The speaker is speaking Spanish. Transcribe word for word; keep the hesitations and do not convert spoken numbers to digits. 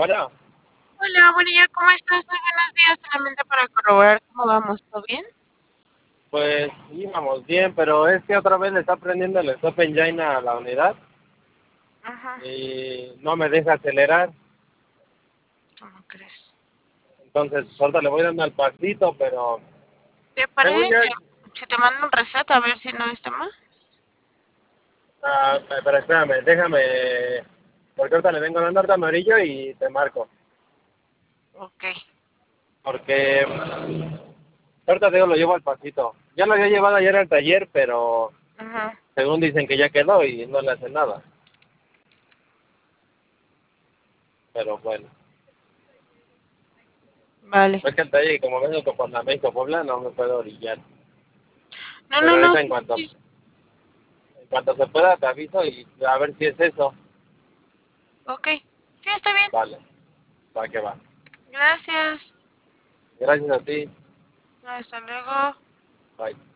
Bueno, Hola, bueno, ya, ¿cómo estás? Muy buenos días, solamente para corroborar cómo vamos, ¿todo bien? pues íbamos bien, pero es que otra vez le está prendiendo el stop engine a la unidad Ajá, y no me deja acelerar. ¿cómo crees? Entonces, ahorita le voy dando al pasito, pero ¿Te según parece yo, que si te mando un reset a ver si no está mal? ah, pero espérame, déjame, porque ahorita le vengo dando harta amarillo y te marco. Ok, Porque ahorita te digo, lo llevo al pasito. Ya lo había llevado ayer al taller, pero ajá, según dicen que ya quedó y no le hacen nada. Pero bueno, vale. es que el taller, como vengo por la México Puebla, no me puedo orillar. No, no, Pero no, ahorita en sí, cuanto sí. En cuanto se pueda te aviso y a ver si es eso. Ok, sí, está bien. Vale, va que va. Gracias. Gracias a ti. Hasta luego. Bye.